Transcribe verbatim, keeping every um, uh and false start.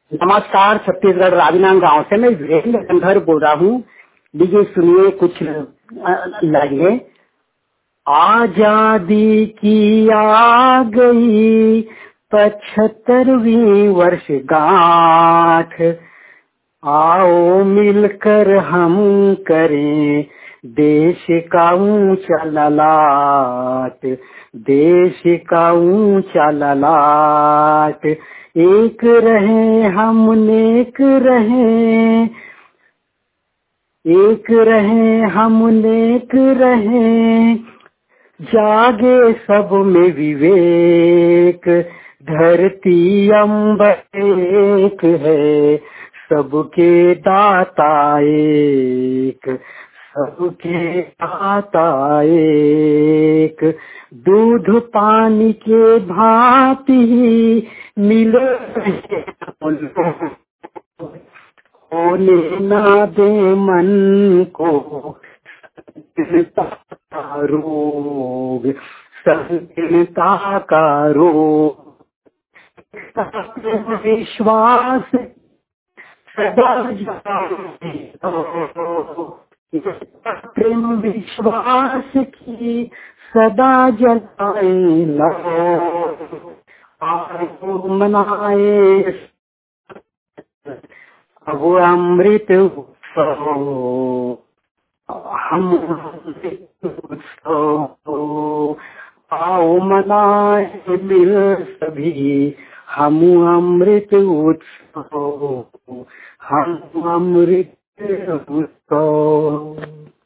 नमस्कार, छत्तीसगढ़ राजनांद गांव से मैं वीरेंद्र गंधर बोल रहा हूँ। लीजिए सुनिए कुछ लाइनें। आजादी की आ गई पचहत्तरवीं वर्षगांठ, आओ मिलकर हम करें देश का ऊंचा ललाट, देश का ऊंचा ललाट। एक रहे हम नेक रहे, एक रहे हम नेक रहे, जागे सब में विवेक। धरती अम्बर एक है, सबके दाता एक, सबके दाता एक। दूध पानी के भांति ही मिले होने ना दे मन को संकीर्णता का रोग, संकीर्णता का रोग। विश्वास सदा जगाए रहो, प्रेम विश्वास की सदा जगाए रहो। आओ मनाए अब अमृत उत्सव, हम अमृत उत्सव। आओ मनाए मिल सभी हम अमृत उत्सव, हम अमृत उत्सव।